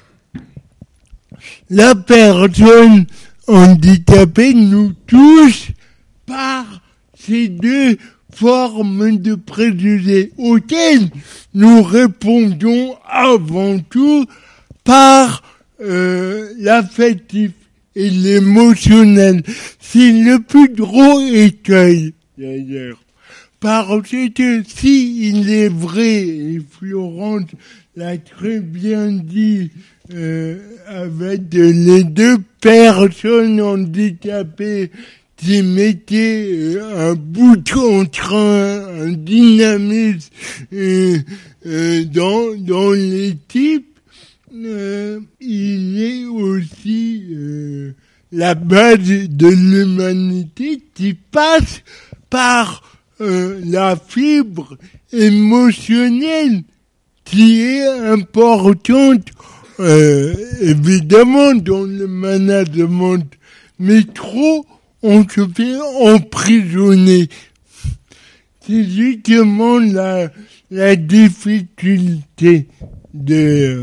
[SPEAKER 2] la personne handicapée nous touche par ces deux formes de préjugés auxquelles nous répondons avant tout par euh, l'affectif et l'émotionnel. C'est le plus gros écueil, d'ailleurs. Parce que si il est vrai, et Florence l'a très bien dit, euh, avec les deux personnes handicapées qui mettaient un bout en train, un dynamisme euh, euh, dans, dans l'équipe, euh, il est aussi euh, la base de l'humanité qui passe par euh, la fibre émotionnelle qui est importante, euh, évidemment, dans le management, mais trop on se fait emprisonner. C'est justement la, la difficulté de,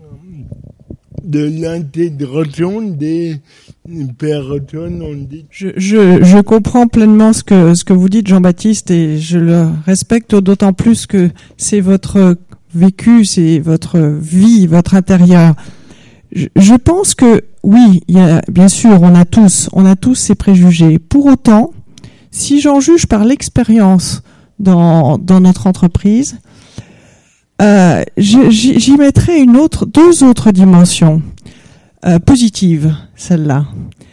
[SPEAKER 2] de l'intégration des personnes handicapées.
[SPEAKER 3] Je, je, je comprends pleinement ce que, ce que vous dites, Jean-Baptiste, et je le respecte d'autant plus que c'est votre vécu, c'est votre vie, votre intérieur. Je, je pense que oui, il y a, bien sûr, on a tous, on a tous ces préjugés. Pour autant, si j'en juge par l'expérience dans, dans notre entreprise, euh, je, j'y, j'y mettrai une autre, deux autres dimensions euh, positives, celle-là.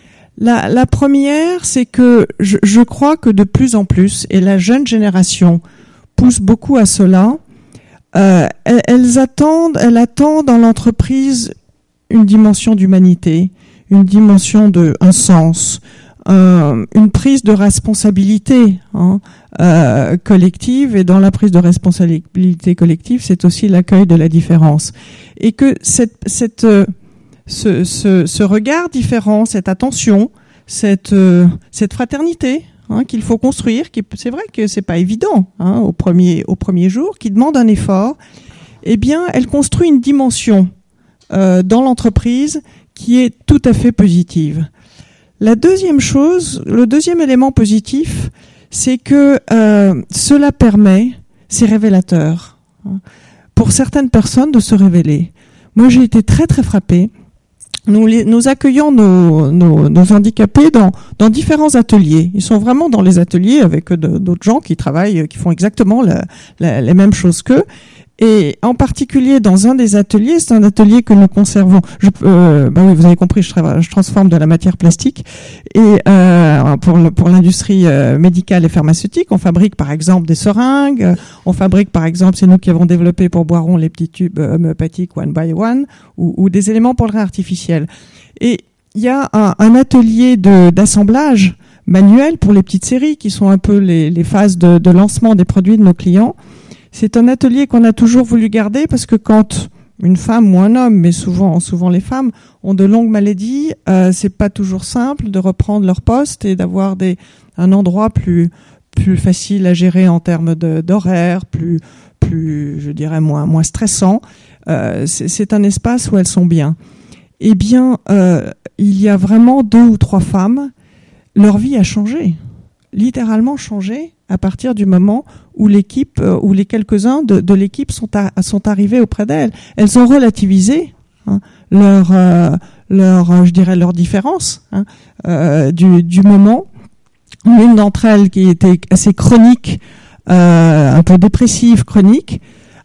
[SPEAKER 3] La, la première, c'est que je, je crois que de plus en plus, et la jeune génération pousse beaucoup à cela, euh, elles, elles attendent, elles attendent dans l'entreprise une dimension d'humanité, une dimension de un sens, euh, une prise de responsabilité hein, euh, collective, et dans la prise de responsabilité collective, c'est aussi l'accueil de la différence. Et que cette, cette, euh, ce, ce, ce regard différent, cette attention, cette, euh, cette fraternité hein, qu'il faut construire, qui, c'est vrai que c'est pas évident hein, au premier, au premier jour, qui demande un effort, eh bien, elle construit une dimension Euh, dans l'entreprise qui est tout à fait positive. La deuxième chose, le deuxième élément positif, c'est que euh, cela permet, c'est révélateur, hein, pour certaines personnes de se révéler. Moi, j'ai été très très frappée. Nous, les, nous accueillons nos, nos, nos handicapés dans, dans différents ateliers. Ils sont vraiment dans les ateliers avec de, d'autres gens qui travaillent, qui font exactement la, la, les mêmes choses qu'eux. Et en particulier dans un des ateliers, c'est un atelier que nous conservons. Je, euh, bah oui, vous avez compris, je, je transforme de la matière plastique. Et euh, pour, le, pour l'industrie euh, médicale et pharmaceutique, on fabrique par exemple des seringues. On fabrique par exemple, c'est nous qui avons développé pour Boiron les petits tubes homéopathiques one by one, ou, ou des éléments pour le rein artificiel. Et il y a un, un atelier de, d'assemblage manuel pour les petites séries qui sont un peu les, les phases de, de lancement des produits de nos clients. C'est un atelier qu'on a toujours voulu garder parce que quand une femme ou un homme, mais souvent, souvent les femmes, ont de longues maladies, euh, c'est pas toujours simple de reprendre leur poste et d'avoir des, un endroit plus, plus facile à gérer en termes de, d'horaire, plus, plus, je dirais moins, moins stressant. Euh, c'est, c'est un espace où elles sont bien. Eh bien, euh, il y a vraiment deux ou trois femmes, leur vie a changé, littéralement changé, à partir du moment où l'équipe, euh, où les quelques-uns de, de l'équipe sont, à, sont arrivés auprès d'elles. Elles ont relativisé hein, leur, euh, leur, je dirais leur différence hein, euh, du, du moment. L'une d'entre elles, qui était assez chronique, euh, un peu dépressive, chronique,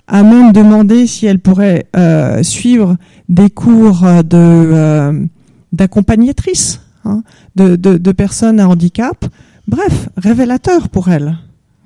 [SPEAKER 3] a même demandé si elle pourrait euh, suivre des cours de euh, d'accompagnatrice, hein, de, de, de personnes à handicap. Bref, révélateur pour elle.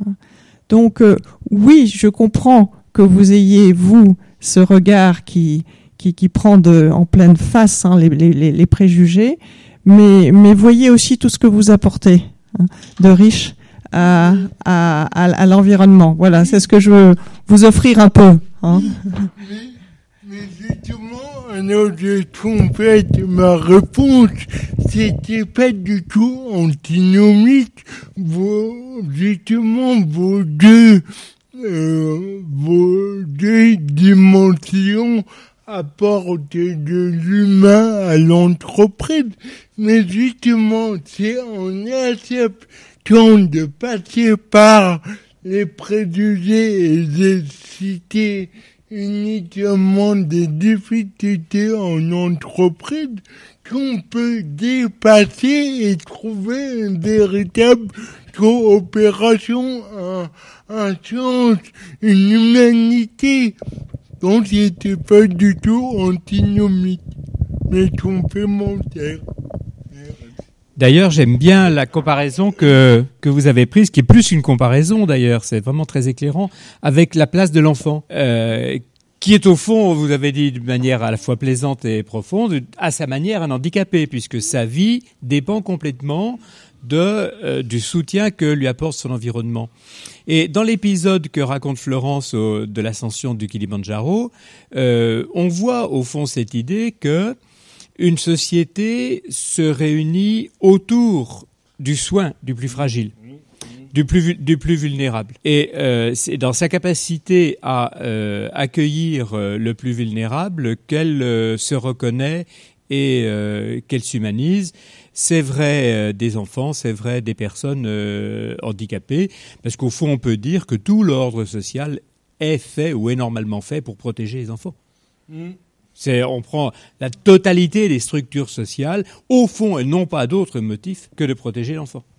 [SPEAKER 3] Donc euh, oui, je comprends que vous ayez, vous, ce regard qui qui, qui prend de, en pleine face hein, les, les, les préjugés, mais, mais voyez aussi tout ce que vous apportez hein, de riche à, à, à, à l'environnement. Voilà, c'est ce que je veux vous offrir un peu. Hein.
[SPEAKER 2] Mais, mais justement, alors je complète ma réponse, c'était pas du tout antinomique. Vos, justement, vos deux, euh, vos deux dimensions apportent de l'humain à l'entreprise. Mais justement, c'est en acceptant de passer par les préjugés et de citer uniquement des difficultés en entreprise qu'on peut dépasser et trouver une véritable coopération, un, un sens, une humanité. Donc c'était pas du tout antinomique, mais complémentaire.
[SPEAKER 1] D'ailleurs, j'aime bien la comparaison que que vous avez prise, qui est plus qu'une comparaison d'ailleurs, c'est vraiment très éclairant, avec la place de l'enfant, euh, qui est au fond, vous avez dit de manière à la fois plaisante et profonde, à sa manière un handicapé, puisque sa vie dépend complètement de euh, du soutien que lui apporte son environnement. Et dans l'épisode que raconte Florence au, de l'ascension du Kilimandjaro, euh, on voit au fond cette idée que une société se réunit autour du soin du plus fragile, du plus du plus vulnérable. Et euh, c'est dans sa capacité à euh, accueillir euh, le plus vulnérable qu'elle euh, se reconnaît et euh, qu'elle s'humanise. C'est vrai euh, des enfants, c'est vrai des personnes euh, handicapées, parce qu'au fond, on peut dire que tout l'ordre social est fait ou est normalement fait pour protéger les enfants. Mmh. C'est, on prend la totalité des structures sociales, au fond, elles n'ont pas d'autre motif que de protéger l'enfant.